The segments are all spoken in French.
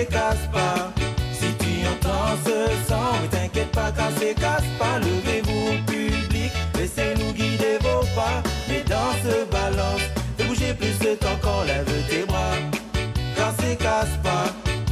casse pas. Si tu entends ce son, ne t'inquiète pas quand c'est casse pas. Levez-vous public, laissez-nous guider vos pas. Mais dans ce balance, fais bouger plus de temps qu'on lève tes bras. Quand c'est casse pas.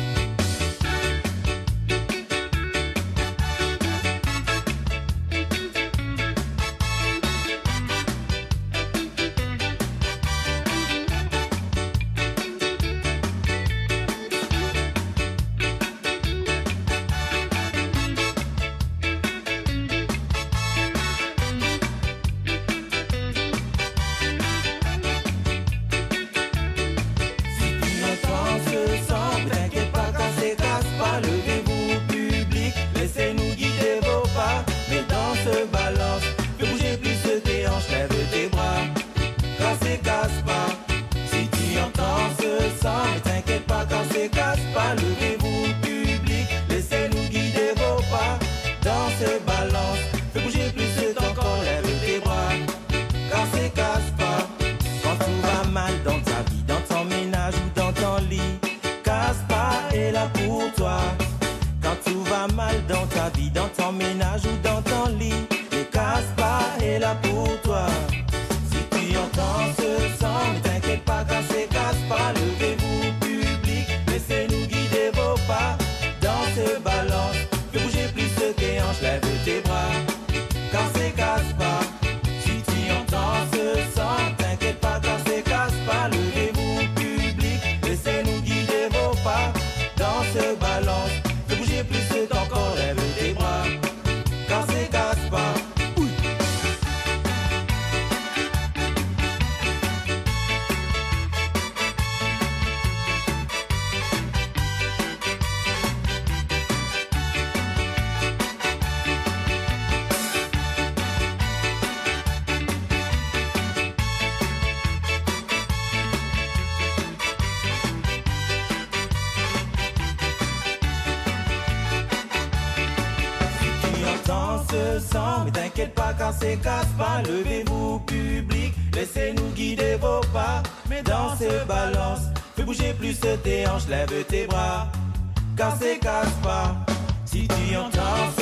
Levez-vous public, laissez-nous guider vos pas. Dans ce balance, fais bouger plus de temps qu'on lève tes bras. Quand c'est casse pas. Quand tout va mal dans ta vie, dans ton ménage ou dans ton lit, casse pas est là pour toi. Quand tout va mal dans ta vie, dans ton ménage ou dans ton lit, et casse pas est là pour toi. Si tu entends ce son, ne t'inquiète pas quand c'est casse pas. Levez-vous public, laissez-nous guider vos pas. Dans ce balance, fais bouger plus tes hanches, lève tes bras. Quand c'est casse pas. Si tu entends ce son, t'inquiète pas quand c'est casse pas. Levez-vous public, laissez-nous guider vos pas. Dans ce balance, fais bouger plus temps qu'on lève tes bras. Quand c'est casse pas. Ce son, mais t'inquiète pas quand c'est casse pas. Levez-vous public, laissez-nous guider vos pas. Mais dans ce balance, fais bouger plus tes hanches, lève tes bras. Quand c'est casse pas. Si tu entends